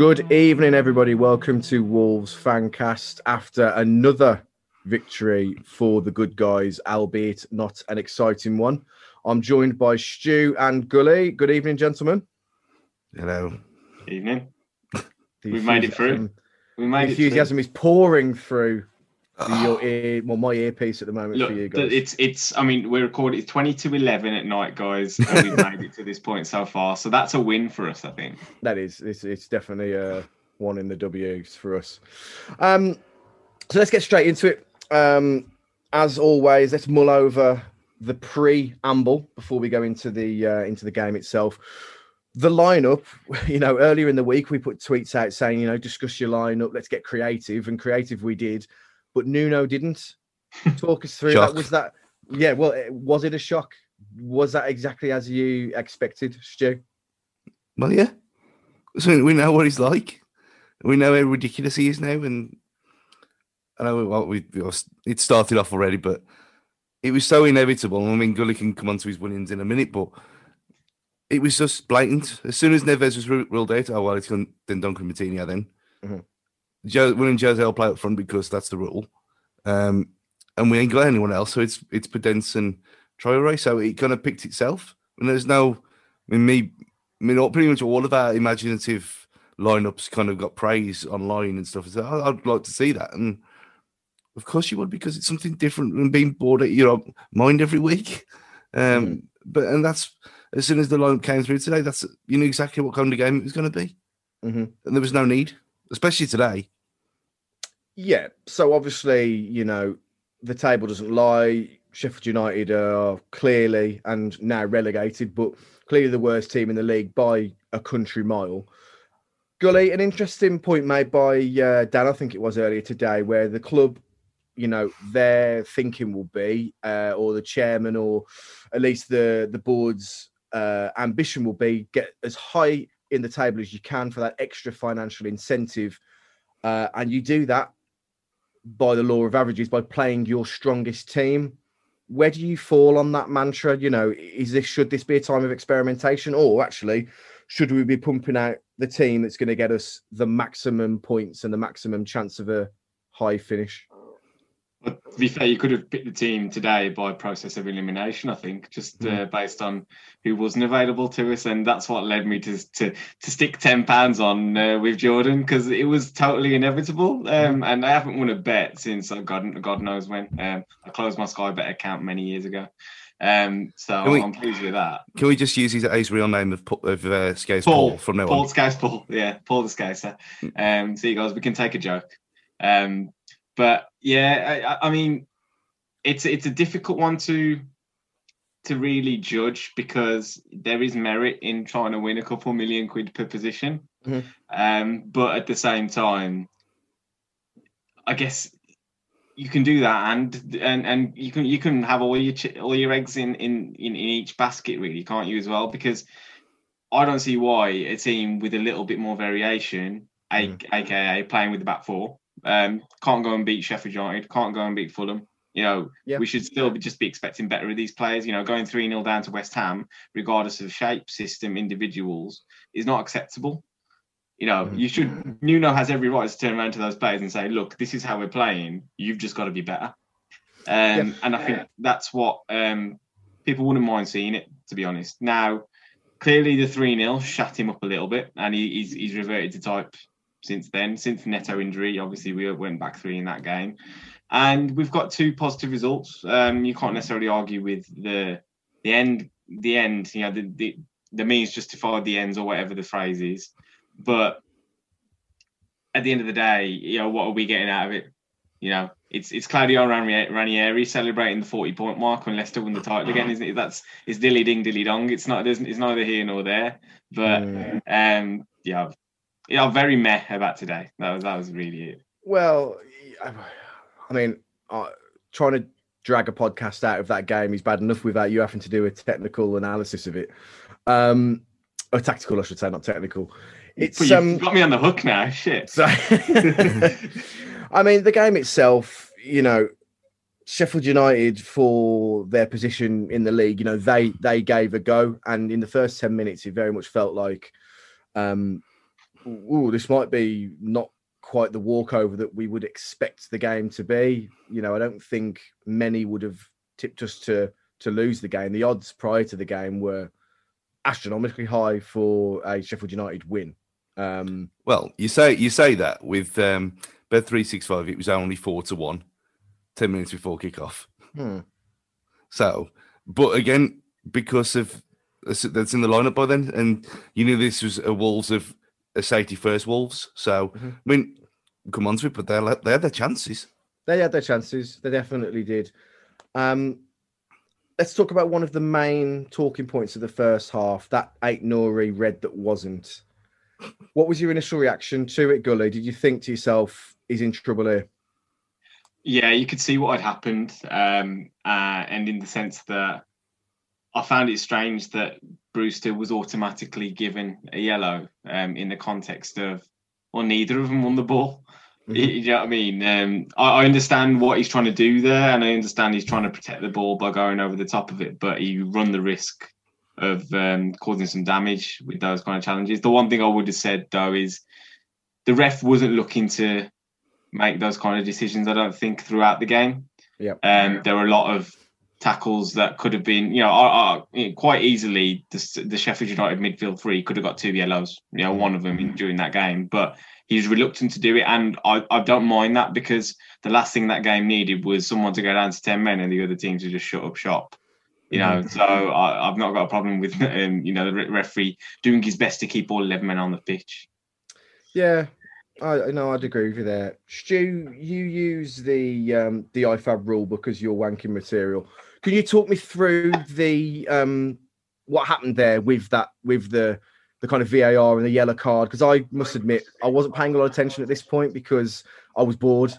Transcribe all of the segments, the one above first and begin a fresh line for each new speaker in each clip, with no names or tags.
Good evening, everybody. Welcome to Wolves Fancast after another victory for the good guys, albeit not an exciting one. I'm joined by Stu and Gully. Good evening, gentlemen.
Hello.
Evening. We've made it through.
The enthusiasm is pouring through your ear, my earpiece at the moment.
Look,
for you guys.
it's. I mean, we're recording. It's 20-11 at night, guys, and we've made it to this point so far. So that's a win for us, I think.
That is. It's definitely one in the W's for us. So let's get straight into it. As always, let's mull over the preamble before we go into the game itself. The lineup, earlier in the week we put tweets out saying, discuss your lineup, let's get creative, and creative we did, but Nuno didn't. Talk us through that. Was it a shock? Was that exactly as you expected, Stu?
Well, yeah. So we know what he's like. We know how ridiculous he is now, and I know it started off already, but it was so inevitable. I mean, Gully can come on to his winnings in a minute, but it was just blatant. As soon as Neves was ruled out, it's then Duncan Martinez then. Mm-hmm. William Jose will play up front because that's the rule. And we ain't got anyone else, so it's Podence and Traoré, so it kind of picked itself. And there's pretty much all of our imaginative lineups kind of got praise online and stuff. So I'd like to see that. And of course you would, because it's something different than being bored at your mind every week. But that's, as soon as the lineup came through today, that's exactly what kind of game it was going to be. Mm-hmm. And there was no need, especially today.
Yeah. So obviously, the table doesn't lie. Sheffield United are clearly and now relegated, but clearly the worst team in the league by a country mile. Gully, an interesting point made by Dan, I think it was earlier today, where the club, their thinking will be, or the chairman, or at least the board's ambition will be, get as high in the table as you can for that extra financial incentive. And you do that by the law of averages, by playing your strongest team. Where do you fall on that mantra? Should this be a time of experimentation, or actually should we be pumping out the team that's going to get us the maximum points and the maximum chance of a high finish?
But to be fair, you could have picked the team today by process of elimination, I think, just based on who wasn't available to us. And that's what led me to stick £10 on with Jordan, because it was totally inevitable. And I haven't won a bet since God knows when. I closed my Sky Bet account many years ago. I'm pleased with that.
Can we just use his real name of Scace Paul from now on?
Paul Scace Paul, yeah, Paul the Scacer. So you guys, we can take a joke. But yeah, I mean, it's a difficult one to really judge, because there is merit in trying to win a couple million quid per position. Mm-hmm. But at the same time, I guess you can do that, and you can have all your eggs in each basket, really, can't you, as well? Because I don't see why a team with a little bit more variation, aka playing with the back four, can't go and beat Sheffield United, can't go and beat Fulham. We should still just be expecting better of these players. Going 3-0 down to West Ham, regardless of shape, system, individuals, is not acceptable. Nuno has every right to turn around to those players and say, look, this is how we're playing. You've just got to be better. And I think that's what people wouldn't mind seeing it, to be honest. Now, clearly the 3-0 shut him up a little bit, and he's reverted to type since then. Since the Neto injury, obviously we went back 3 in that game. And we've got 2 positive results. You can't necessarily argue with the end. The means justified the ends, or whatever the phrase is. But at the end of the day, what are we getting out of it? It's Claudio Ranieri celebrating the 40-point mark when Leicester win the title again, isn't it? It's dilly ding, dilly dong. It's neither here nor there. But very meh about today. That was really it.
Well, I mean, trying to drag a podcast out of that game is bad enough without you having to do a technical analysis of it. Or tactical, I should say, not technical.
It's you've got me on the hook now. Shit.
So, I mean, the game itself, Sheffield United, for their position in the league, they gave a go, and in the first 10 minutes, it very much felt like this might be not quite the walkover that we would expect the game to be. You know, I don't think many would have tipped us to lose the game. The odds prior to the game were astronomically high for a Sheffield United win.
Well, you say that with Bet365, it was only 4-1, 10 minutes before kickoff. So, but again, because of that's in the lineup by then, and you knew this was a safety first Wolves. So, I mean, come on to it, but they had their chances.
They had their chances. They definitely did. Let's talk about one of the main talking points of the first half, that Ait-Nouri red that wasn't. What was your initial reaction to it, Gully? Did you think to yourself, he's in trouble here?
Yeah, you could see what had happened. And in the sense that I found it strange that Brewster was automatically given a yellow in the context of, well, neither of them won the ball. You know what I mean? I understand what he's trying to do there, and I understand he's trying to protect the ball by going over the top of it, but you run the risk of causing some damage with those kind of challenges. The one thing I would have said, though, is the ref wasn't looking to make those kind of decisions, I don't think, throughout the game. There were a lot of tackles that could have been, quite easily, the Sheffield United midfield three could have got 2 yellows, one of them during that game, but he's reluctant to do it, and I don't mind that, because the last thing that game needed was someone to go down to 10 men and the other team to just shut up shop. So I've not got a problem with the referee doing his best to keep all 11 men on the pitch.
Yeah, I know, I'd agree with you there. Stu, you use the IFAB rule because you're wanking material. Can you talk me through the what happened there with the kind of VAR and the yellow card? Because I must admit I wasn't paying a lot of attention at this point because I was bored.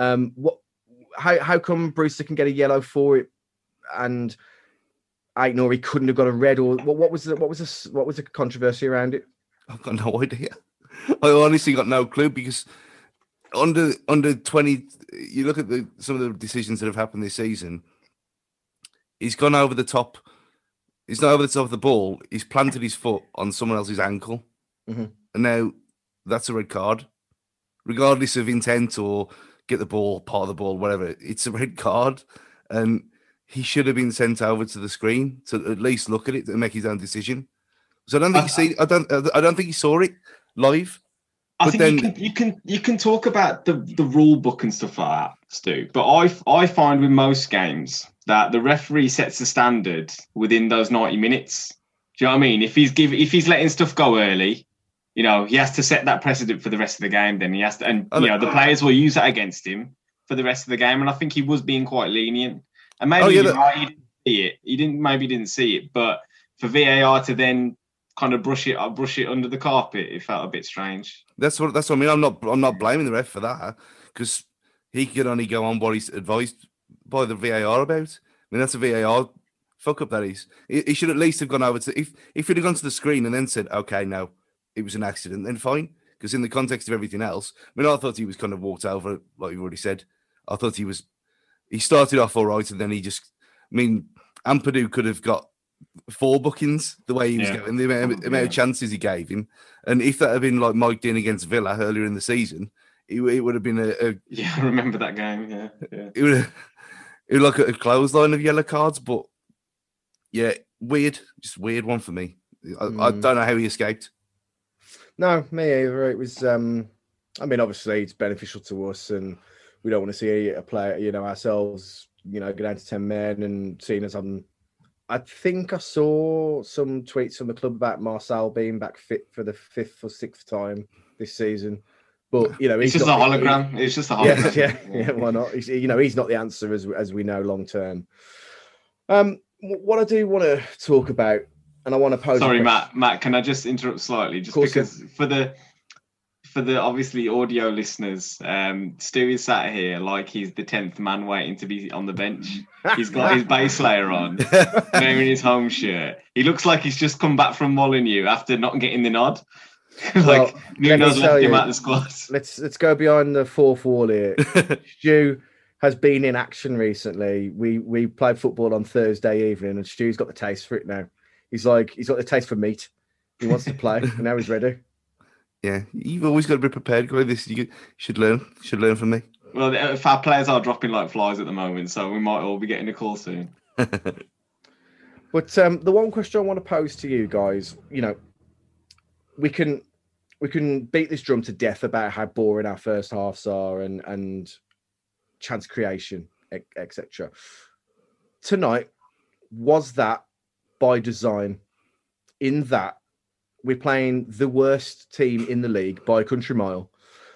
How come Brewster can get a yellow for it and Ait-Nouri couldn't have got a red? Or what was the controversy around it?
I've got no idea. I honestly got no clue, because under 20, you look at some of the decisions that have happened this season. He's gone over the top. He's not over the top of the ball. He's planted his foot on someone else's ankle, and now that's a red card, regardless of intent or get the ball, part of the ball, whatever. It's a red card, and he should have been sent over to the screen to at least look at it and make his own decision. So I don't think I don't think he saw it live.
I think you can talk about the rule book and stuff like that, Stu. But I find with most games that the referee sets the standard within those 90 minutes. Do you know what I mean? If he's letting stuff go early, he has to set that precedent for the rest of the game. Then he has to, and the players will use that against him for the rest of the game. And I think he was being quite lenient. And maybe he didn't see it. He didn't see it. But for VAR to then kind of brush it under the carpet, it felt a bit strange.
That's what I mean. I'm not blaming the ref for that, because he could only go on what he's advised by the VAR about. I mean, that's a VAR fuck up, that is. He should at least have gone over to, if he'd have gone to the screen and then said, okay, no, it was an accident, then fine. Because in the context of everything else, I mean, I thought he was kind of walked over, like you've already said. I thought he started off all right, and then Ampadu could have got 4 bookings the way he was going, the amount of chances he gave him. And if that had been like Mike Dean against Villa earlier in the season, it would have been
I remember that game. Yeah.
It would like a clothesline of yellow cards, but just weird one for me. I don't know how he escaped.
No, me either. It was, obviously it's beneficial to us, and we don't want to see a player, ourselves, go down to 10 men and seeing us on. I think I saw some tweets from the club about Marcel being back fit for the 5th or 6th time this season. But,
it's just a hologram. It's just a hologram.
Yeah, why not? He's not the answer as we know long term. What I do want to talk about, and I want to pose.
Sorry, Matt, can I just interrupt slightly? Just because for the obviously audio listeners, Stu is sat here like he's the 10th man waiting to be on the bench. He's got his base layer on, wearing his home shirt. He looks like he's just come back from Molineux after not getting the nod. Nuno's left him out the squad.
Let's go behind the fourth wall here. Stu has been in action recently. We played football on Thursday evening, and Stu's got the taste for it now. He's got the taste for meat. He wants to play, and now he's ready.
Yeah, you've always got to be prepared. This you should learn from me.
Well, if our players are dropping like flies at the moment, so we might all be getting a call soon.
But the one question I want to pose to you guys, we can beat this drum to death about how boring our first halves are and chance creation, etc. Tonight, was that by design? In that we're playing the worst team in the league by a country mile.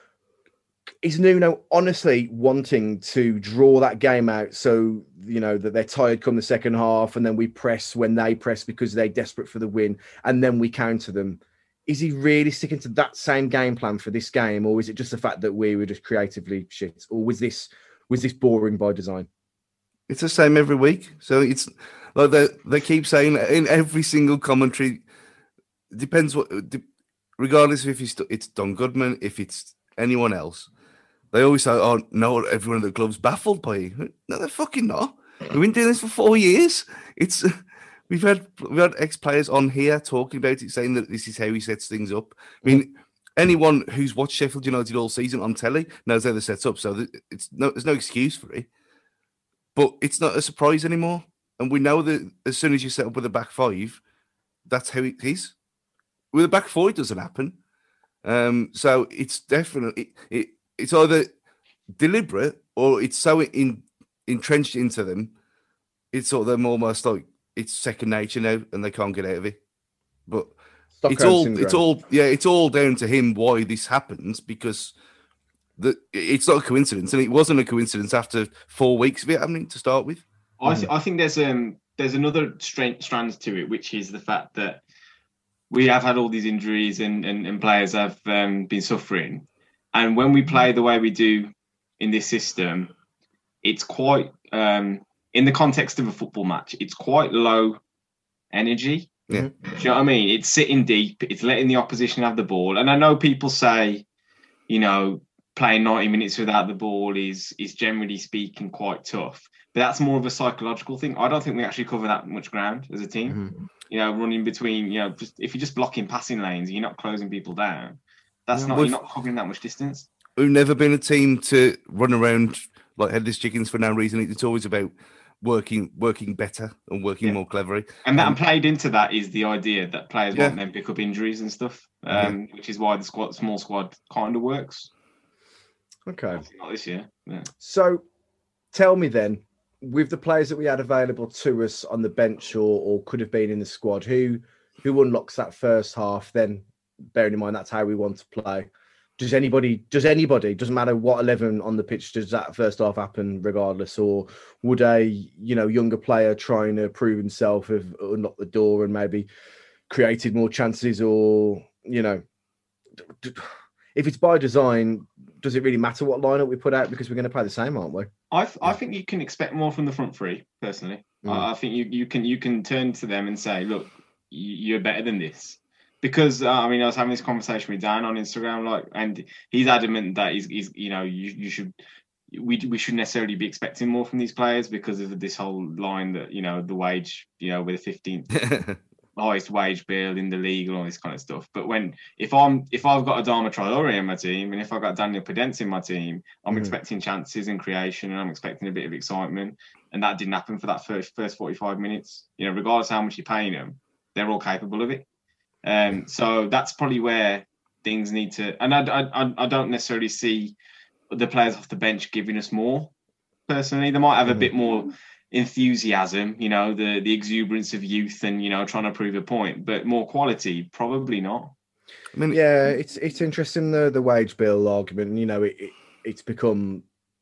Is Nuno honestly wanting to draw that game out so, that they're tired come the second half and then we press when they press because they're desperate for the win and then we counter them? Is he really sticking to that same game plan for this game, or is it just the fact that we were just creatively shit? Or was this boring by design?
It's the same every week. So it's like they keep saying in every single commentary, depends regardless of if it's Don Goodman, if it's anyone else, they always say, "Oh no, everyone at the club's baffled by you." No, they're fucking not. We've been doing this for 4 years. We've had ex-players on here talking about it, saying that this is how he sets things up. I mean, anyone who's watched Sheffield United all season on telly knows how they're set up, so there's no excuse for it. But it's not a surprise anymore, and we know that as soon as you set up with a back five, that's how it is. With a back four, it doesn't happen. So it's definitely it's either deliberate or it's so entrenched into them. It's sort of them almost like it's second nature now, and they can't get out of it. But it's all down to him why this happens, because it's not a coincidence, and it wasn't a coincidence after 4 weeks of it happening to start with.
I think there's another strand to it, which is the fact that we have had all these injuries and players have been suffering. And when we play the way we do in this system, it's quite, in the context of a football match, it's quite low energy.
Yeah.
Do you know what I mean? It's sitting deep. It's letting the opposition have the ball. And I know people say, playing 90 minutes without the ball is generally speaking quite tough. But that's more of a psychological thing. I don't think we actually cover that much ground as a team.
Mm-hmm.
Running between, if you're just blocking passing lanes, you're not closing people down. You're not covering that much distance.
We've never been a team to run around like headless chickens for no reason. It's always about working better and working more cleverly.
And played into that is the idea that players won't then pick up injuries and stuff, which is why the small squad kind of works.
Okay.
Not this year. Yeah.
So tell me then, with the players that we had available to us on the bench or could have been in the squad, who unlocks that first half, then bearing in mind that's how we want to play? Does anybody, doesn't matter what 11 on the pitch, does that first half happen regardless? Or would a, younger player trying to prove himself have unlocked the door and maybe created more chances? Or, if it's by design, does it really matter what lineup we put out, because we're going to play the same, aren't we?
I think you can expect more from the front three, personally. I think you can turn to them and say, look, you're better than this. Because I was having this conversation with Dan on Instagram, and he's adamant that we shouldn't necessarily be expecting more from these players because of this whole line that the wage, with the 15th highest wage bill in the league and all this kind of stuff. But if I've got Adama Traore in my team and if I've got Daniel Podence in my team, I'm expecting chances and creation, and I'm expecting a bit of excitement, and that didn't happen for that first 45 minutes. Regardless of how much you're paying them, they're all capable of it. So that's probably where things need to, and I don't necessarily see the players off the bench giving us more. Personally, they might have a bit more enthusiasm, the exuberance of youth and trying to prove a point, but more quality, probably not.
It's interesting the wage bill argument. It's become.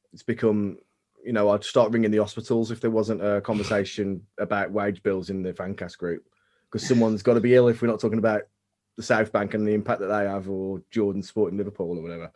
I'd start ringing the hospitals if there wasn't a conversation about wage bills in the Fancast group. Because someone's got to be ill if we're not talking about the South Bank and the impact that they have, or Jordan Sporting Liverpool or whatever.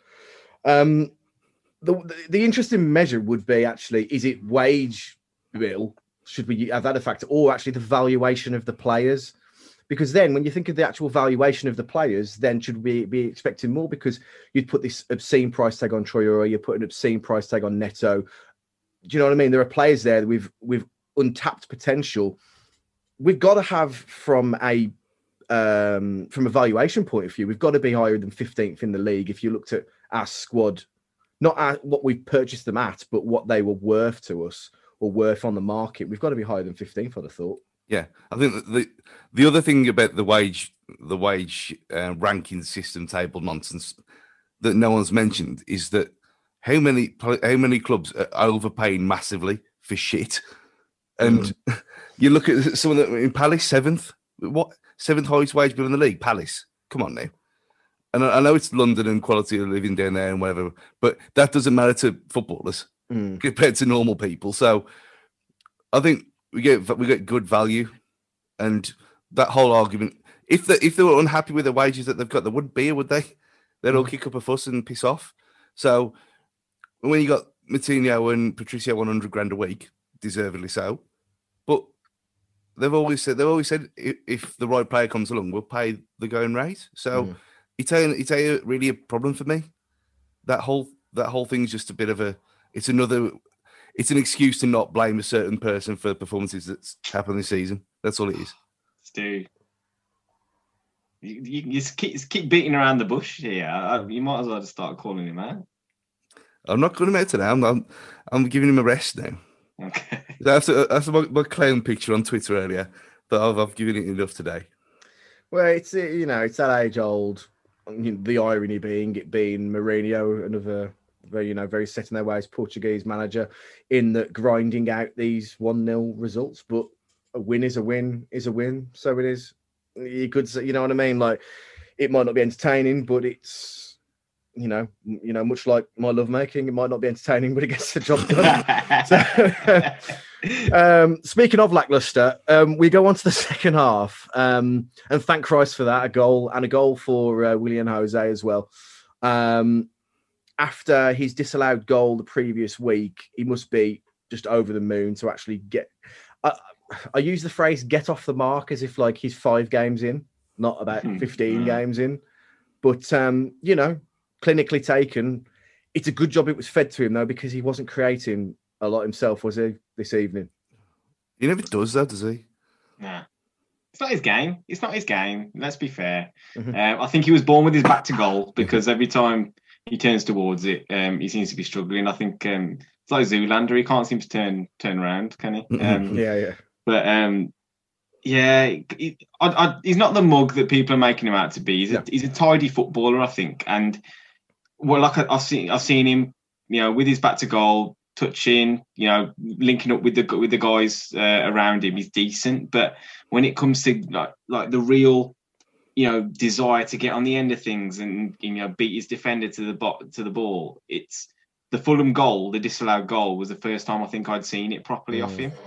The interesting measure would be actually, is it wage bill? Should we have that a factor, or actually the valuation of the players? Because then when you think of the actual valuation of the players, then should we be expecting more? Because you'd put this obscene price tag on Traore, you put an obscene price tag on Neto. Do you know what I mean? There are players there with untapped potential. We've got to have, from a from a valuation point of view, we've got to be higher than 15th in the league. If you looked at our squad, not at what we've purchased them at, but what they were worth to us or worth on the market, we've got to be higher than 15th, I'd have thought.
Yeah, I think that the other thing about the wage ranking system table nonsense that no one's mentioned is that how many clubs are overpaying massively for shit, and you look at some of them in Palace, seventh highest wage bill in the league. Palace, come on now. And I know it's London and quality of living down there and whatever, but that doesn't matter to footballers compared to normal people. So I think we get good value, and that whole argument. If they were unhappy with the wages that they've got, they wouldn't be here, would they? They'd all kick up a fuss and piss off. So when you got Moutinho and Patricio 100 grand a week, deservedly so, but they've always said if the right player comes along, we'll pay the going rate. So it's really a problem for me. That whole thing's just a bit of it's an excuse to not blame a certain person for performances that's happened this season. That's all it is.
Stu, you keep beating around the bush here. You might as well just start calling him out.
I'm not calling him out today. I'm giving him a rest now.
Okay.
After my clown picture on Twitter earlier, that I've given it enough today.
Well, it's it's that age old. The irony being Mourinho, another very set in their ways Portuguese manager, in that grinding out these 1-0 results, but a win is a win is a win. So it is. You could say, you know what I mean? Like, it might not be entertaining, but it's much like my lovemaking, it might not be entertaining, but it gets the job done. Speaking of lackluster, we go on to the second half, and thank Christ for that, a goal for Willian Jose as well. After his disallowed goal the previous week, he must be just over the moon to actually get. I use the phrase "get off the mark" as if like he's 5 games in, not about 15 games in. But clinically taken, it's a good job it was fed to him though, because he wasn't creating a lot himself, was he, this evening?
He never does that, does he?
Nah. It's not his game. It's not his game. Let's be fair. I think he was born with his back to goal, because every time he turns towards it, he seems to be struggling. I think it's like Zoolander. He can't seem to turn around, can he?
Yeah.
But he's not the mug that people are making him out to be. He's a tidy footballer, I think. And well, like I've seen him, with his back to goal, touching, linking up with the guys around him. He's decent, but when it comes to like the real, desire to get on the end of things and beat his defender to the ball, it's the Fulham goal, the disallowed goal, was the first time I think I'd seen it properly off him.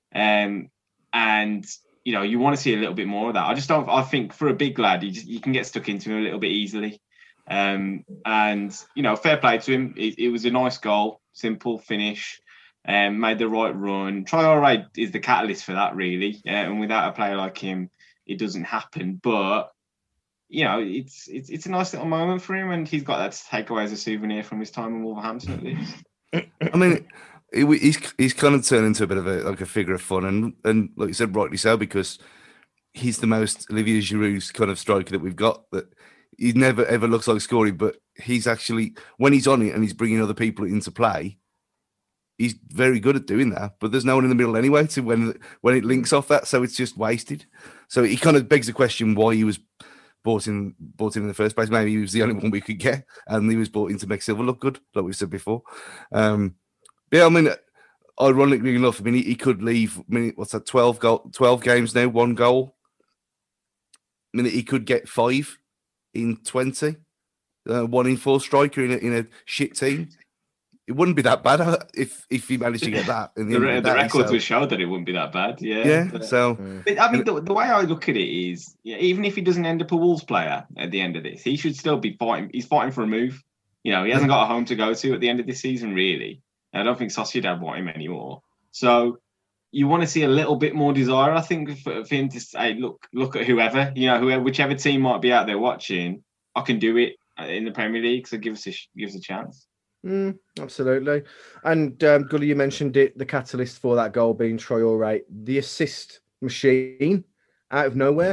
And you want to see a little bit more of that. I think for a big lad, you can get stuck into him a little bit easily. And fair play to him. It was a nice goal, simple finish, made the right run. Traoré is the catalyst for that, really. And without a player like him, it doesn't happen. But it's a nice little moment for him, and he's got that to take away as a souvenir from his time in Wolverhampton, at least.
I mean, he's kind of turned into a bit of a figure of fun, and like you said, rightly so, because he's the most Olivier Giroud's kind of striker that we've got. That he never ever looks like scoring, but he's actually, when he's on it and he's bringing other people into play, he's very good at doing that. But there's no one in the middle anyway to when it links off that, so it's just wasted. So he kind of begs the question why he was bought in in the first place. Maybe he was the only one we could get, and he was bought in to make Silva look good, like we said before. Yeah, I mean, ironically enough, I mean, he could leave. I mean, what's that? 12 games now, 1 goal. I mean, he could get 5 in 20. 1 in 4 striker in a shit team. It wouldn't be that bad if he managed to get that. In the
records would show that it wouldn't be that bad. Yeah.
Yeah. So,
but, I mean, the way I look at it is, even if he doesn't end up a Wolves player at the end of this, he should still be fighting. He's fighting for a move. He hasn't got a home to go to at the end of this season, really. I don't think Sociedad want him anymore. So you want to see a little bit more desire, I think, for him to say, look at whoever, whichever team might be out there watching, I can do it in the Premier League, so give us a chance.
Absolutely. And Gully, you mentioned it, the catalyst for that goal being Traoré, the assist machine out of nowhere.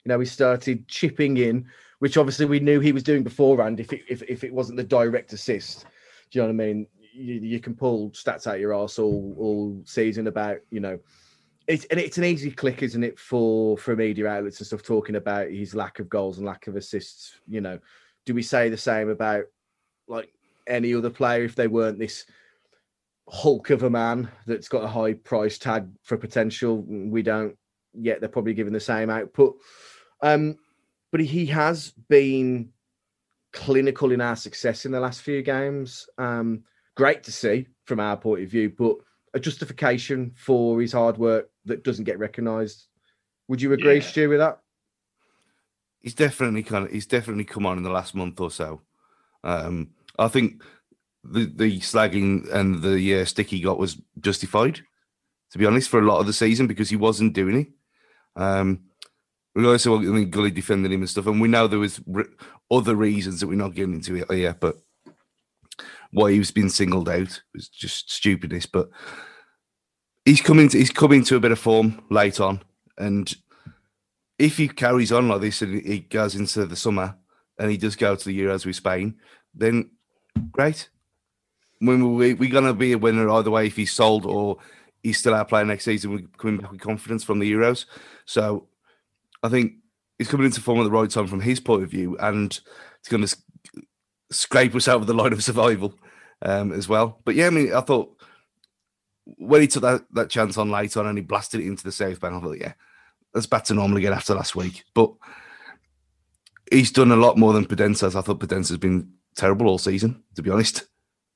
He started chipping in, which obviously we knew he was doing beforehand. If it wasn't the direct assist, do you know what I mean? You can pull stats out your arse all season about, it's an easy click, isn't it, for media outlets and stuff talking about his lack of goals and lack of assists. Do we say the same about like any other player if they weren't this hulk of a man that's got a high price tag for potential? We don't yet. They're probably giving the same output. But he has been clinical in our success in the last few games. Great to see from our point of view, but a justification for his hard work that doesn't get recognised. Would you agree, Stu, with that?
He's definitely come on in the last month or so. I think the slagging and the stick he got was justified, to be honest, for a lot of the season because he wasn't doing it. We also, Gully defended him and stuff, and we know there was other reasons that we're not getting into it yet, but why he was being singled out was just stupidness. But he's coming to a bit of form late on, and if he carries on like this and he goes into the summer and he does go to the Euros with Spain, then great. We're going to be a winner either way if he's sold or he's still our player next season. We're coming back with confidence from the Euros. So I think he's coming into form at the right time from his point of view, and it's going to scrape us over the line of survival as well. But yeah, I thought when he took that chance on late on and he blasted it into the safe ban, I thought, yeah, that's back to normal again after last week. But he's done a lot more than Podence. I thought Podence has been terrible all season, to be honest.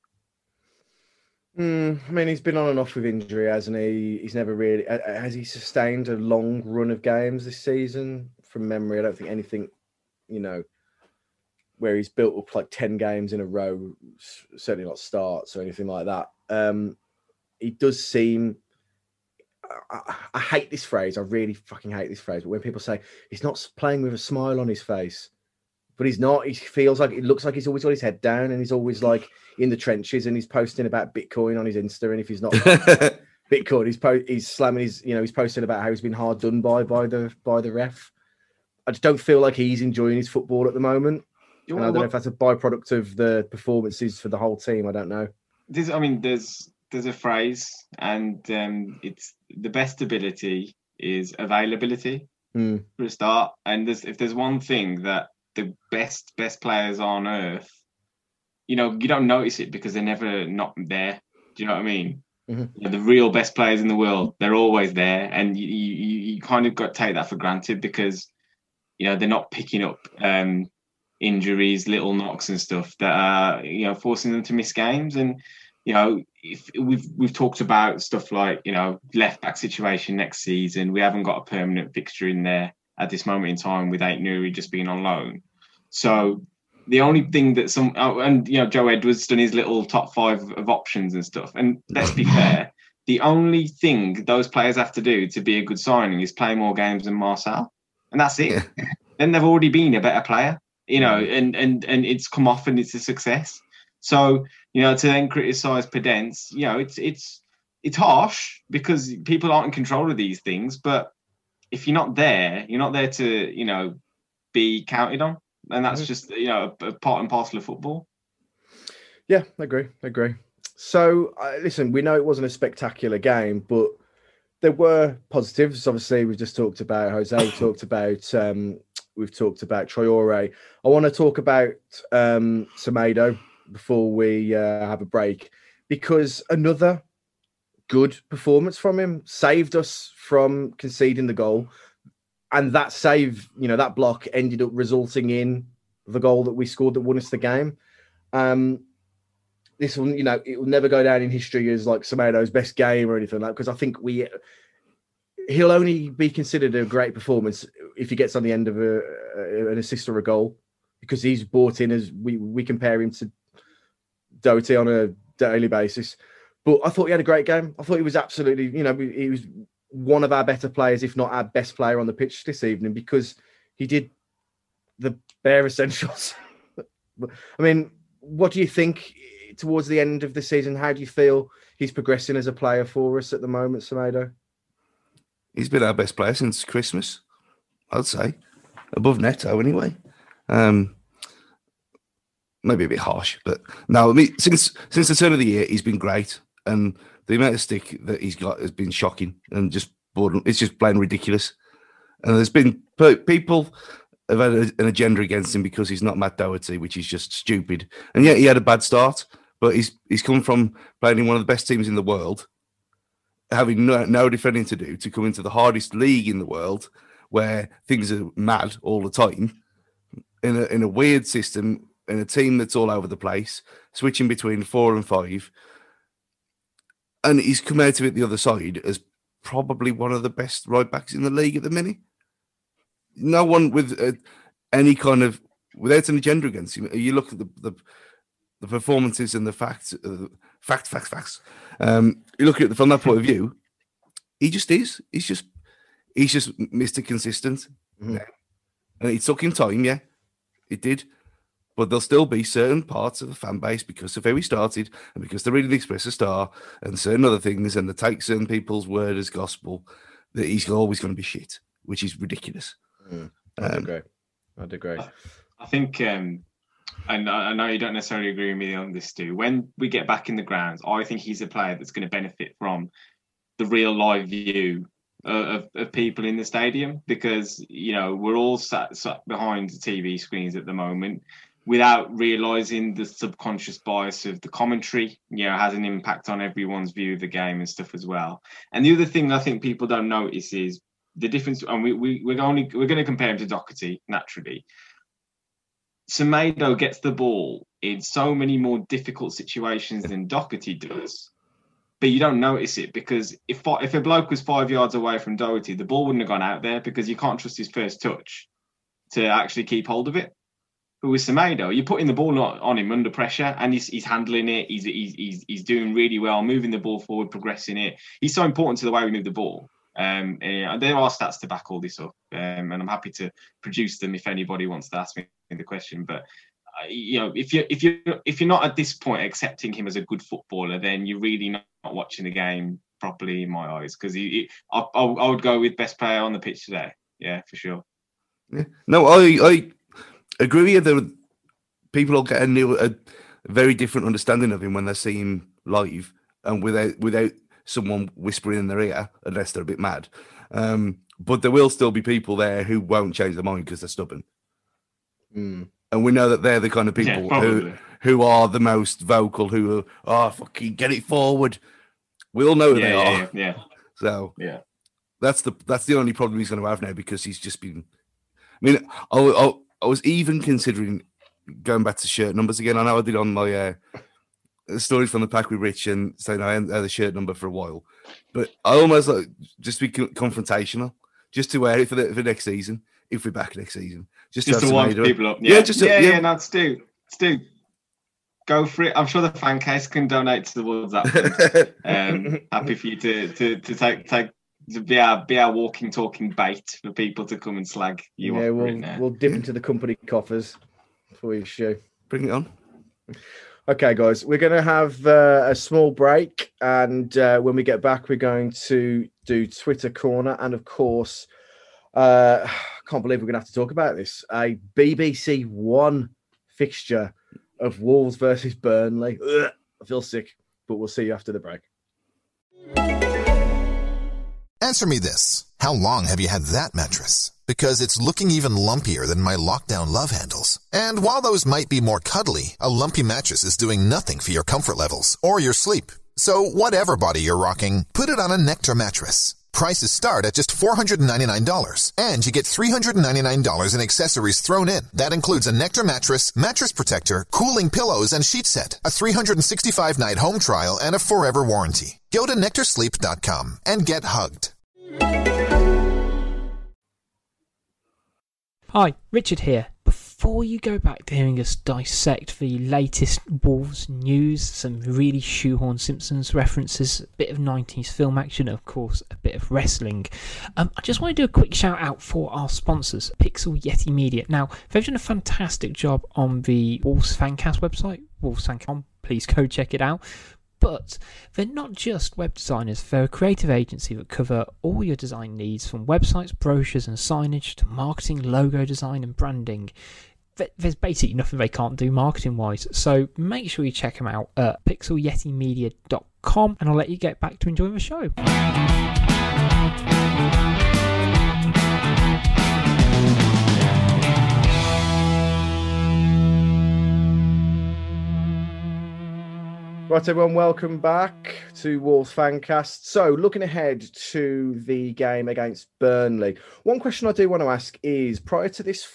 He's been on and off with injury, hasn't he? He's never really... Has he sustained a long run of games this season? From memory, I don't think anything, where he's built up like 10 games in a row, certainly not starts or anything like that. He does seem... I hate this phrase. I really fucking hate this phrase. But when people say he's not playing with a smile on his face, but he's not. He feels like, it looks like he's always got his head down and he's always like in the trenches and he's posting about Bitcoin on his Insta. And if he's not Bitcoin, he's slamming his, he's posting about how he's been hard done by the ref. I just don't feel like he's enjoying his football at the moment. And I don't know if that's a byproduct of the performances for the whole team. I don't know.
There's a phrase, and it's the best ability is availability for a start. And if there's one thing that the best players on earth, you don't notice it because they're never not there. Do you know what I mean? Mm-hmm. The real best players in the world, they're always there, and you kind of got to take that for granted because they're not picking up injuries, little knocks and stuff that are forcing them to miss games. And if we've talked about stuff like left back situation next season, we haven't got a permanent fixture in there at this moment in time with Aït-Nouri just being on loan. So the only thing that Joe Edwards done his little top 5 of options and stuff. And let's be fair, the only thing those players have to do to be a good signing is play more games than Marcel, and that's it. Yeah. Then they've already been a better player, and it's come off and it's a success. So to then criticise Podence, it's harsh because people aren't in control of these things. But if you're not there to be counted on, and that's just a part and parcel of football.
Yeah, I agree. So listen, we know it wasn't a spectacular game, but there were positives. Obviously, we've just talked about Jose. We've talked about Traoré. I want to talk about Semedo before we have a break, because another good performance from him saved us from conceding the goal. And that save, that block ended up resulting in the goal that we scored that won us the game. This one, it will never go down in history as like Semedo's best game or anything like that, because I think he'll only be considered a great performance if he gets on the end of an assist or a goal, because he's brought in as we compare him to Doherty on a daily basis. But I thought he had a great game. I thought he was absolutely, he was one of our better players, if not our best player on the pitch this evening, because he did the bare essentials. I mean, what do you think towards the end of the season? How do you feel he's progressing as a player for us at the moment, Semedo?
He's been our best player since Christmas, I'd say. above Neto anyway. Maybe a bit harsh, but no. I mean, since the turn of the year, he's been great, and the amount of stick that he's got has been shocking and just boredom. It's just plain ridiculous. And there's been people have had an agenda against him because he's not Matt Doherty, which is just stupid. And yet he had a bad start, but he's come from playing in one of the best teams in the world, having no defending to do, to come into the hardest league in the world, where things are mad all the time, in a weird system. In a team that's all over the place, switching between 4 and 5. And he's come out of it the other side as probably one of the best right backs in the league at the minute. No one with any kind of, without an agenda against him. You look at the performances and the facts. You look at it from that point of view, he just is. He's just Mr. Consistent. Mm-hmm. And it took him time, yeah. It did. But there'll still be certain parts of the fan base, because of how he started and because they're reading the Express Star and certain other things, and they take certain people's word as gospel, that he's always going to be shit, which is ridiculous.
I'd agree.
I think, and I know you don't necessarily agree with me on this, Stu. When we get back in the grounds, I think he's a player that's going to benefit from the real live view of people in the stadium, because, you know, we're all sat behind the TV screens at the moment, without realising the subconscious bias of the commentary, you know, has an impact on everyone's view of the game and stuff as well. And the other thing I think people don't notice is the difference, and we're going to compare him to Doherty, naturally. Semedo gets the ball in so many more difficult situations than Doherty does, but you don't notice it, because if a bloke was 5 yards away from Doherty, the ball wouldn't have gone out there, because you can't trust his first touch to actually keep hold of it. But with Semedo, you're putting the ball on him under pressure, and he's handling it. He's doing really well, moving the ball forward, progressing it. He's so important to the way we move the ball. And there are stats to back all this up, and I'm happy to produce them if anybody wants to ask me the question. But you know, if you're not at this point accepting him as a good footballer, then you're really not watching the game properly, in my eyes. Because I would go with best player on the pitch today. Yeah, for sure.
Yeah. No, I agree with you that people will get a very different understanding of him when they see him live, and without someone whispering in their ear, unless they're a bit mad. But there will still be people there who won't change their mind because they're stubborn. And we know that they're the kind of people who are the most vocal, who are, fucking get it forward. We all know who they are.
Yeah.
So that's the only problem he's going to have now, because he's just been. I mean, I was even considering going back to shirt numbers again. I know I did on my stories from the pack with Rich, and saying I hadn't had a shirt number for a while, but I almost like just be confrontational, just to wear it for next season, if we're back next season, just to wind people up.
No, Stu, go for it. I'm sure the fan case can donate towards that. Happy for you to take. To be our walking, talking bait for people to come and slag you off.
Yeah, we'll dip into the company coffers for your show.
Bring it on.
Okay, guys, we're going to have a small break, and when we get back, we're going to do Twitter Corner, and of course, I can't believe we're going to have to talk about this, a BBC One fixture of Wolves versus Burnley. Ugh, I feel sick, but we'll see you after the break.
Answer me this. How long have you had that mattress? Because it's looking even lumpier than my lockdown love handles. And while those might be more cuddly, a lumpy mattress is doing nothing for your comfort levels or your sleep. So whatever body you're rocking, put it on a Nectar mattress. Prices start at just $499, and you get $399 in accessories thrown in. That includes a Nectar mattress, mattress protector, cooling pillows, and sheet set, a 365-night home trial, and a forever warranty. Go to NectarSleep.com and get hugged.
Hi, Richard here. Before you go back to hearing us dissect the latest Wolves news, some really shoehorn Simpsons references, a bit of 90s film action, of course, a bit of wrestling, I just want to do a quick shout out for our sponsors, Pixel Yeti Media. Now, they've done a fantastic job on the Wolves Fancast website, wolvesfancast.com. Please go check it out. But they're not just web designers, they're a creative agency that cover all your design needs, from websites, brochures and signage to marketing, logo design and branding. There's basically nothing they can't do marketing wise, so make sure you check them out at pixelyetimedia.com, and I'll let you get back to enjoying the show.
Right, everyone, welcome back to Wolves Fancast. So, looking ahead to the game against Burnley, one question I do want to ask is, prior to this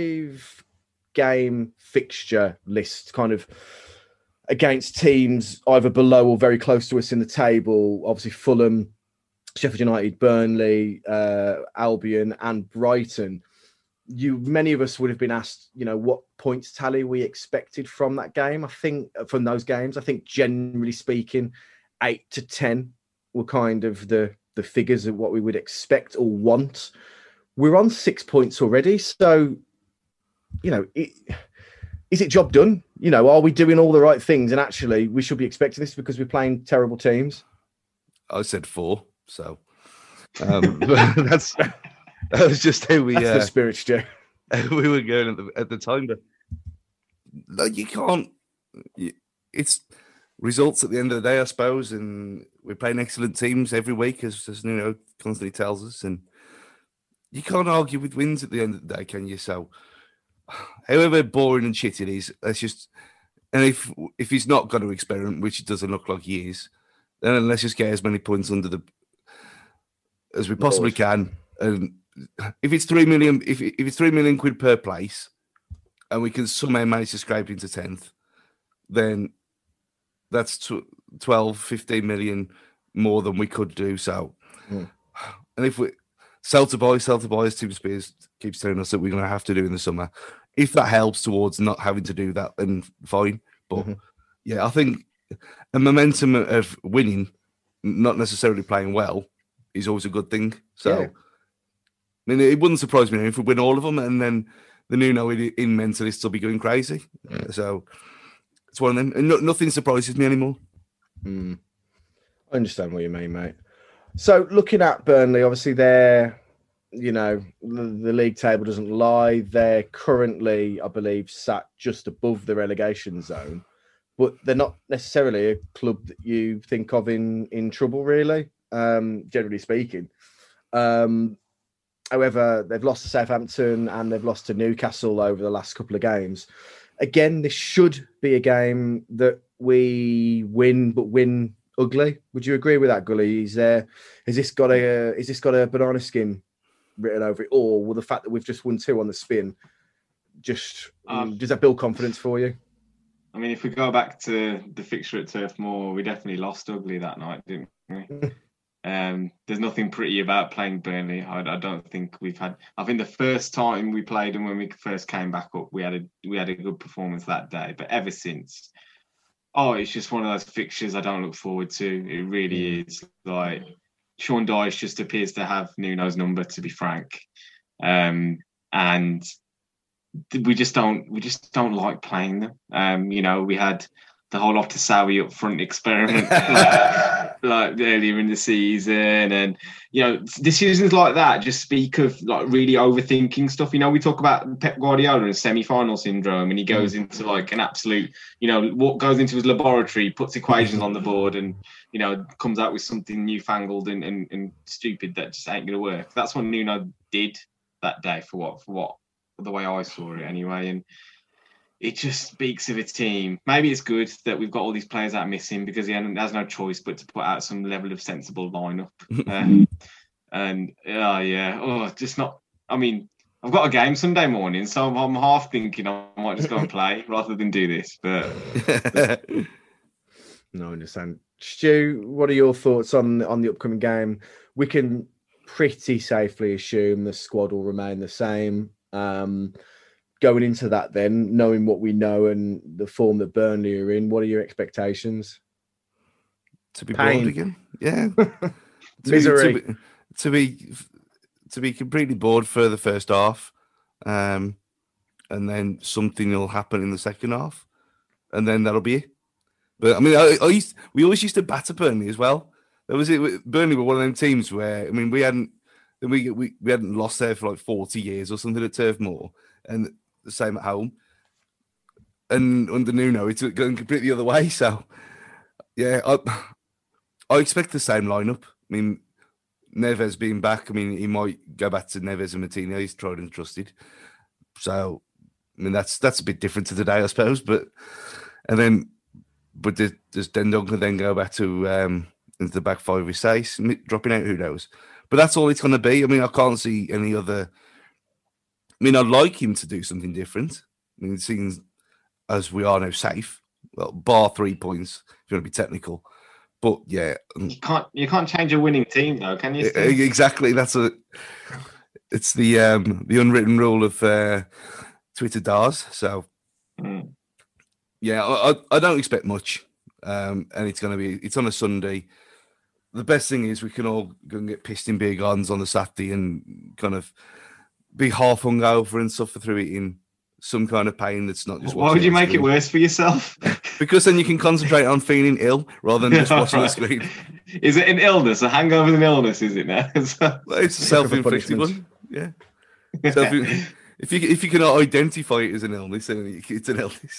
5-game fixture list, kind of against teams either below or very close to us in the table, obviously Fulham, Sheffield United, Burnley, Albion and Brighton, many of us would have been asked, what points tally we expected from that game. I think from those games, generally speaking, 8 to 10 were kind of the figures of what we would expect or want. We're on 6 points already. So, is it job done? Are we doing all the right things? And actually, we should be expecting this because we're playing terrible teams.
I said 4, so that's that was just how we.
That's the spirit, Stu.
We were going at the time, but you can't. It's results at the end of the day, I suppose, and we're playing excellent teams every week, as Nuno constantly tells us, and you can't argue with wins at the end of the day, can you? So, however boring and shit it is, let's just. And if he's not going to experiment, which it doesn't look like he is, then let's just get as many points under as we possibly can. And if it's 3 million, if it's 3 million quid per place, and we can somehow manage to scrape into 10th, then that's 12, 15 million more than we could do. So, and if we sell to buy, as Tim Spears keeps telling us that we're going to have to do in the summer, if that helps towards not having to do that, then fine. But yeah, I think a momentum of winning, not necessarily playing well, is always a good thing. So, yeah. I mean, it wouldn't surprise me if we win all of them, and then the Nuno in mentalists will be going crazy. So it's one of them. And nothing surprises me anymore.
I understand what you mean, mate. So looking at Burnley, obviously they're, the league table doesn't lie. They're currently, I believe, sat just above the relegation zone, but they're not necessarily a club that you think of in trouble, really, generally speaking. However, they've lost to Southampton and they've lost to Newcastle over the last couple of games. Again, this should be a game that we win, but win ugly. Would you agree with that, Gully? Has this got a banana skin written over it, or will the fact that we've just won 2 on the spin does that build confidence for you?
I mean, if we go back to the fixture at Turf Moor, we definitely lost ugly that night, didn't we? There's nothing pretty about playing Burnley. I don't think we've had. I think the first time we played them, when we first came back up, we had a good performance that day. But ever since, it's just one of those fixtures I don't look forward to. It really is. Like, Sean Dyche just appears to have Nuno's number, to be frank, and we just don't like playing them. We had the whole Otasawi up front experiment like earlier in the season, and decisions like that just speak of like really overthinking stuff. We talk about Pep Guardiola and semi-final syndrome, and he goes into like an absolute, what goes into his laboratory, puts equations on the board, and comes out with something newfangled and stupid that just ain't gonna work. That's what Nuno did that day for what the way I saw it anyway, and it just speaks of a team. Maybe it's good that we've got all these players out missing, because he has no choice but to put out some level of sensible lineup. Just not. I mean, I've got a game Sunday morning, so I'm half thinking I might just go and play rather than do this. But
no, I understand. Stu, what are your thoughts on the upcoming game? We can pretty safely assume the squad will remain the same. Going into that, then, knowing what we know and the form that Burnley are in, what are your expectations?
To be bored again, yeah.
Misery.
To be completely bored for the first half, and then something will happen in the second half, and then that'll be it. But I mean, we always used to batter Burnley as well. That was it. Burnley were one of them teams where, I mean, we hadn't lost there for like 40 years or something at Turf Moor, and the same at home. And under Nuno, it's going completely the other way. So, yeah, I expect the same lineup. I mean, Neves being back, I mean, he might go back to Neves and Martinez. He's tried and trusted. So, I mean, that's a bit different to today, I suppose. But does Dendoncker then go back to into the back five with Sace dropping out? Who knows? But that's all it's going to be. I mean, I can't see any other. I mean, I'd like him to do something different. I mean, it seems as we are now safe, well, bar 3 points if you want to be technical. But yeah,
you can't change a winning team though, can you?
Exactly. It's the unwritten rule of Twitter DARS. So yeah, I don't expect much, and it's on a Sunday. The best thing is we can all go and get pissed in beer gardens on the Saturday and kind of be half hungover and suffer through it in some kind of pain that's not just.
Why would you make it worse for yourself?
Because then you can concentrate on feeling ill rather than just watching the screen.
Is it an illness? A hangover is an illness, is it now?
Well, it's a self-inflicted one. Yeah. If you can identify it as an illness, then it's an illness.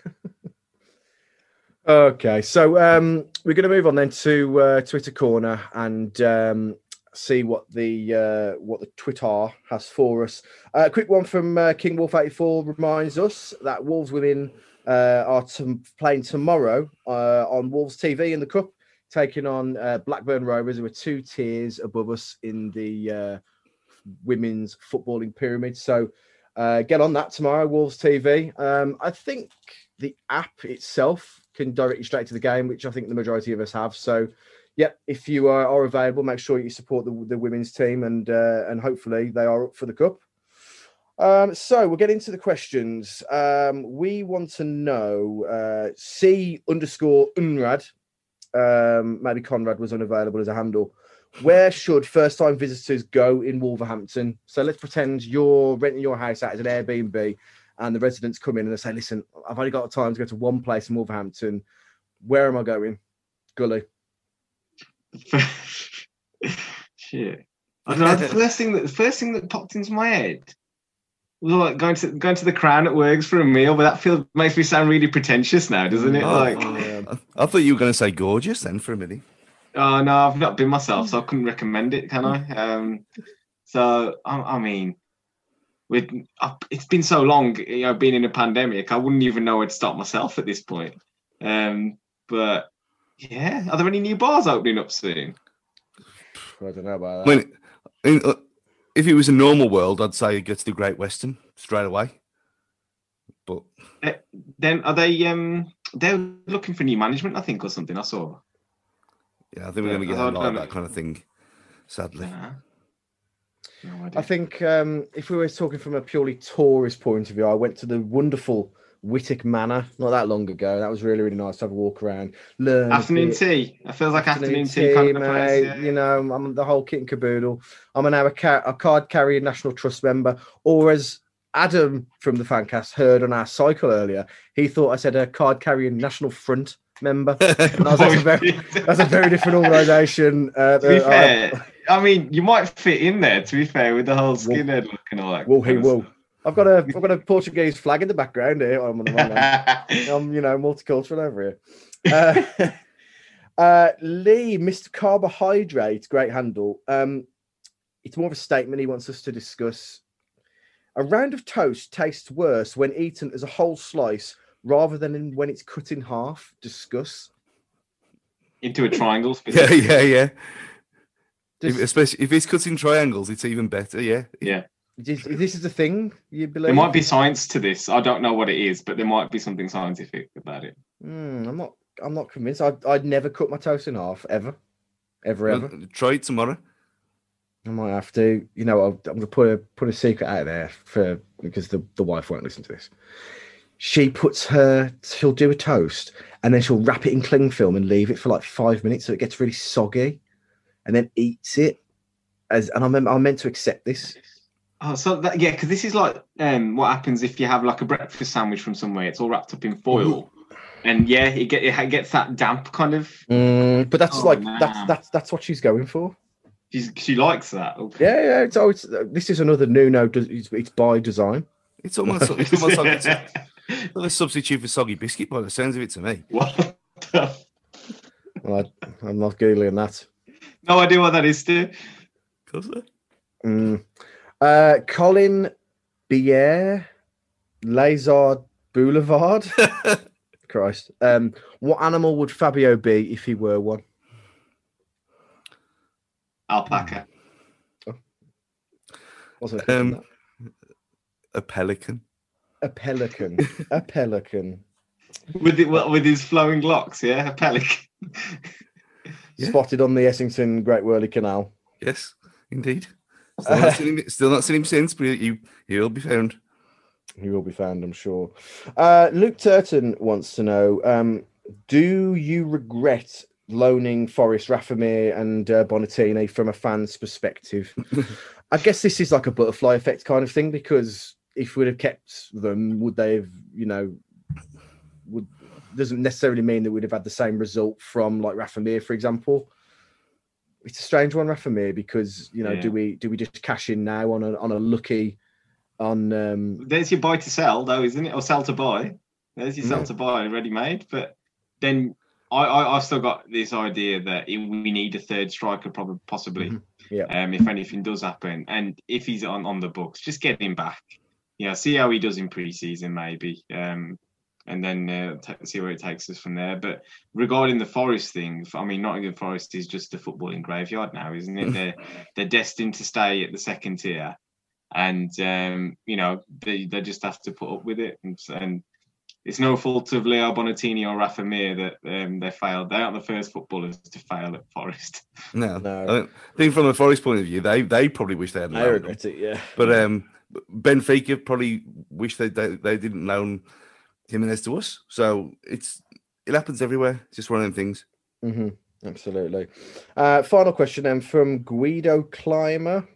Okay, so we're going to move on then to Twitter Corner and see what the Twitter has for us. A quick one from King Wolf 84 reminds us that Wolves women are playing tomorrow on Wolves TV in the Cup, taking on Blackburn Rovers, who are 2 tiers above us in the women's footballing pyramid. So get on that tomorrow, Wolves TV. I think the app itself can direct you straight to the game, which I think the majority of us have. So, yeah, if you are available, make sure you support the women's team, and hopefully they are up for the cup. So we'll get into the questions. We want to know C_Unrad. Maybe Conrad was unavailable as a handle. Where should first-time visitors go in Wolverhampton? So let's pretend you're renting your house out as an Airbnb, and the residents come in and they say, listen, I've only got time to go to one place in Wolverhampton. Where am I going? Gully.
Shit. I don't know. The first thing that popped into my head was like going to the Crown at Works for a meal, but that makes me sound really pretentious now, doesn't it?
I thought you were going to say gorgeous then for a minute.
Oh no, I've not been myself, so I couldn't recommend it, can I? So I mean, it's been so long, being in a pandemic, I wouldn't even know where to start myself at this point. But yeah, are there any new bars opening up soon?
I don't know about that.
If it was a normal world, I'd say go to the Great Western straight away. But
then are they're looking for new management, I think, or something? I saw.
Yeah, I think we're going to get a lot of that kind of thing, sadly.
No,
I think if we were talking from a purely tourist point of view, I went to the wonderful Whittick Manor not that long ago. That was really, really nice to have a walk around. Learn
afternoon tea. It feels like afternoon tea kind of place. Yeah.
You know, I'm the whole kit and caboodle. I'm now a card-carrying National Trust member, or as Adam from the Fancast heard on our cycle earlier, he thought I said a card-carrying National Front member. And I was that's a very different organisation.
To be fair, I mean, you might fit in there. To be fair, with the whole skinhead look and all that.
Will. I've got a Portuguese flag in the background here. I'm multicultural over here. Lee, Mr. Carbohydrate, great handle. It's more of a statement he wants us to discuss. A round of toast tastes worse when eaten as a whole slice rather than when it's cut in half. Discuss.
Into a triangle.
Yeah. Especially if it's cut in triangles, it's even better. Yeah.
This is a thing you believe?
There might be science to this. I don't know what it is, but there might be something scientific about it.
I'm not convinced. I'd never cut my toast in half ever.
Try it tomorrow.
I might have to. I'm going to put a secret out there because the wife won't listen to this. She'll do a toast and then she'll wrap it in cling film and leave it for like 5 minutes so it gets really soggy, and then eats it. And I'm meant to accept this.
Oh, so because this is like what happens if you have like a breakfast sandwich from somewhere. It's all wrapped up in foil, And yeah, it gets that damp kind of.
But that's
nah.
that's what she's going for.
She likes that. Okay.
Yeah. This is another Nuno. It's by design.
It's almost like it's a substitute for soggy biscuit by the sounds of it to me.
What?
Well, I'm not googling that.
No idea what that is, Stu.
Colin Bier, Lazard Boulevard. Christ. What animal would Fabio be if he were one?
Alpaca.
Wasn't thinking that.
A pelican.
A pelican. A pelican.
With his flowing locks, yeah, a pelican.
Yeah.
Spotted on the Essington Great Whirly Canal.
Yes, indeed. Still not seen him since, but he'll be found.
He will be found, I'm sure. Luke Turton wants to know, do you regret loaning Forest, Rafamir and Bonatini from a fan's perspective? I guess this is like a butterfly effect kind of thing, because if we'd have kept them, would they have, doesn't necessarily mean that we'd have had the same result from like Rafamir, for example. It's a strange one, Rafamir, because do we just cash in now on a lucky
There's your buy to sell though, isn't it? Or sell to buy. There's your sell to buy ready made. But then I've still got this idea that we need a third striker, probably possibly.
Mm-hmm. Yeah.
If anything does happen, and if he's on the books, just get him back. Yeah, see how he does in pre-season maybe. And then see where it takes us from there. But regarding the Forest thing, I mean, Nottingham Forest is just a footballing graveyard now, isn't it? They're destined to stay at the second tier, and they just have to put up with it. And it's no fault of Leo Bonatini or Rafamir that they failed. They aren't the first footballers to fail at Forest.
No. I think from a Forest point of view, they probably wish they hadn't.
I regret it, yeah.
But Benfica probably wish they didn't loan Jimenez to us. So it happens everywhere. It's just one of them things.
Mm-hmm. Absolutely. Final question then from Guido Clymer.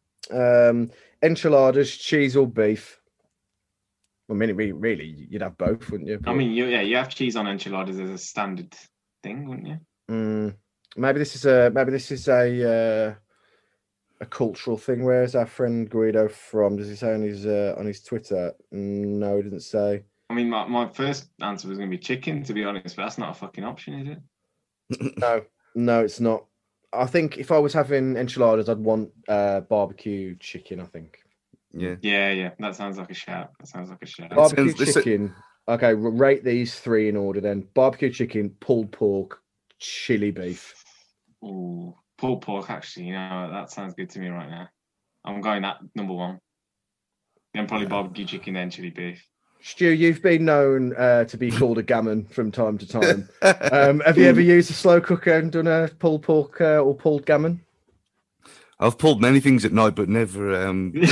Enchiladas, cheese or beef? I mean, really, you'd have both, wouldn't you?
I mean, you have cheese on enchiladas as a standard thing, wouldn't you?
Maybe this is a cultural thing. Where's our friend Guido from? Does he say on his Twitter? No, he didn't say.
I mean, my first answer was going to be chicken, to be honest, but that's not a fucking option, is
it? No, it's not. I think if I was having enchiladas, I'd want barbecue chicken, I think.
Yeah. That sounds like a shout.
Barbecue chicken. Okay, rate these three in order then. Barbecue chicken, pulled pork, chili beef.
Ooh, pulled pork, actually. That sounds good to me right now. I'm going that number one. Then probably barbecue chicken, then chili beef.
Stu, you've been known to be called a gammon from time to time. Have you ever used a slow cooker and done a pulled pork or pulled gammon?
I've pulled many things at night, but never.
His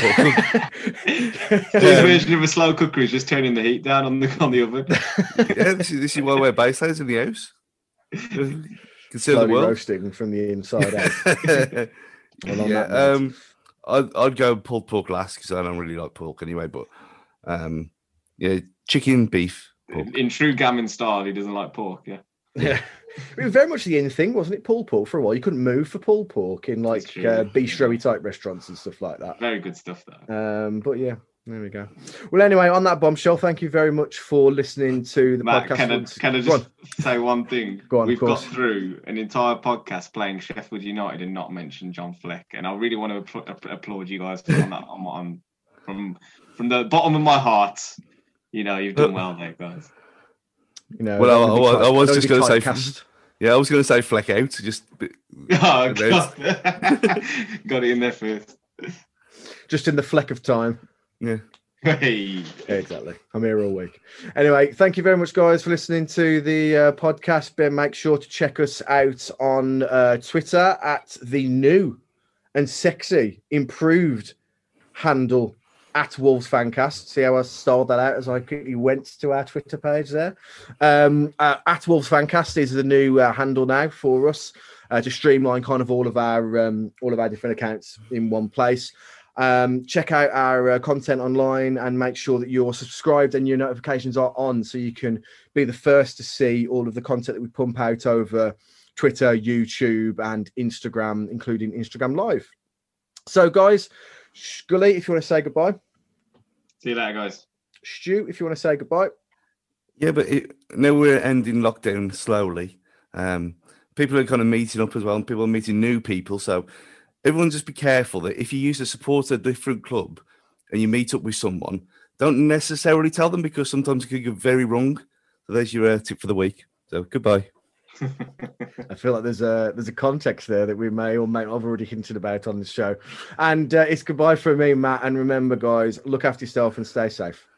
version of a slow cooker is just turning the heat down on the oven.
Yeah, this is why we're base layers in the house. Consider
slowly
the world.
Roasting from the inside out.
I'd go pulled pork last because I don't really like pork anyway. But chicken, beef, pork.
In true gammon style, he doesn't like pork.
Yeah. It was very much the in thing, wasn't it? Pulled pork for a while. You couldn't move for pulled pork in like bistro-y type restaurants and stuff like that.
Very good stuff, though.
But yeah, there we go. Well, anyway, on that bombshell, thank you very much for listening to the podcast.
Can I just say one thing?
Go on,
We've got through an entire podcast playing Sheffield United and not mention John Fleck, and I really want to applaud you guys for that. From the bottom of my heart, you've done well there, guys.
I was just going to say, I was going to say Fleck out. Just
got it in there first.
Just in the fleck of time.
Yeah.
Hey.
Exactly. I'm here all week. Anyway, thank you very much, guys, for listening to the podcast. Ben, make sure to check us out on Twitter at the new and sexy, improved handle at Wolves Fancast. See how I styled that out as I quickly went to our Twitter page there. At Wolves Fancast is the new handle now for us to streamline kind of all of our different accounts in one place. Check out our content online and make sure that you're subscribed and your notifications are on so you can be the first to see all of the content that we pump out over Twitter, YouTube, and Instagram, including Instagram Live. So, guys, Scully, if you want to say goodbye.
See you later, guys.
Stu, if you want to say goodbye.
Yeah, but now we're ending lockdown slowly. People are kind of meeting up as well, and people are meeting new people. So everyone just be careful that if you use to support a different club and you meet up with someone, don't necessarily tell them because sometimes it can go very wrong. So there's your tip for the week. So goodbye.
I feel like there's a context there that we may or may not have already hinted about on this show. And it's goodbye from me, Matt. And remember, guys, look after yourself and stay safe.